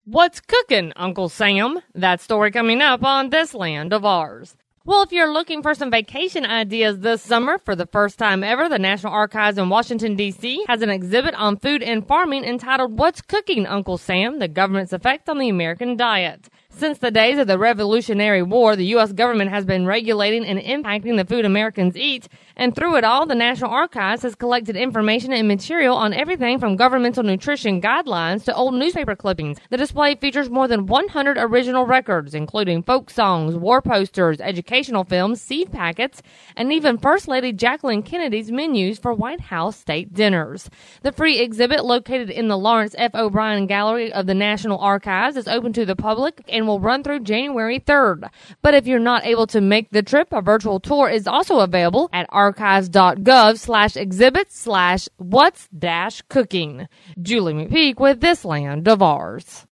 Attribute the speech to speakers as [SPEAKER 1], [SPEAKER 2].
[SPEAKER 1] What's cooking, Uncle Sam? That story coming up on This Land of Ours. Well, if you're looking for some vacation ideas this summer, for the first time ever, the National Archives in Washington, D.C. has an exhibit on food and farming entitled What's Cooking, Uncle Sam? The Government's Effect on the American Diet. Since the days of the Revolutionary War, the U.S. government has been regulating and impacting the food Americans eat, and through it all, the National Archives has collected information and material on everything from governmental nutrition guidelines to old newspaper clippings. The display features more than 100 original records, including folk songs, war posters, educational films, seed packets, and even First Lady Jacqueline Kennedy's menus for White House state dinners. The free exhibit, located in the Lawrence F. O'Brien Gallery of the National Archives, is open to the public and will run through January 3rd. But if you're not able to make the trip, a virtual tour is also available at archives.gov/exhibits/what's-cooking. Julie McPeak with This Land of Ours.